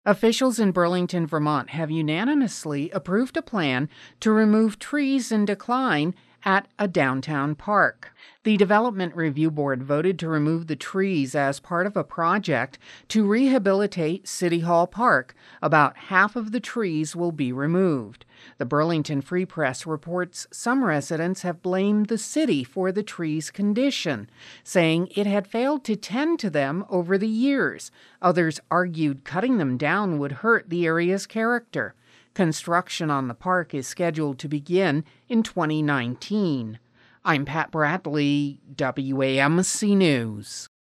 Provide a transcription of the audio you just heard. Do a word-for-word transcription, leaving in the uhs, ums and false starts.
Officials in Burlington, Vermont have unanimously approved a plan to remove trees in decline at a downtown park. The Development Review Board voted to remove the trees as part of a project to rehabilitate City Hall Park. About half of the trees will be removed. The Burlington Free Press reports some residents have blamed the city for the trees' condition, saying it had failed to tend to them over the years. Others argued cutting them down would hurt the area's character. Construction on the park is scheduled to begin in twenty nineteen. I'm Pat Bradley, W A M C News.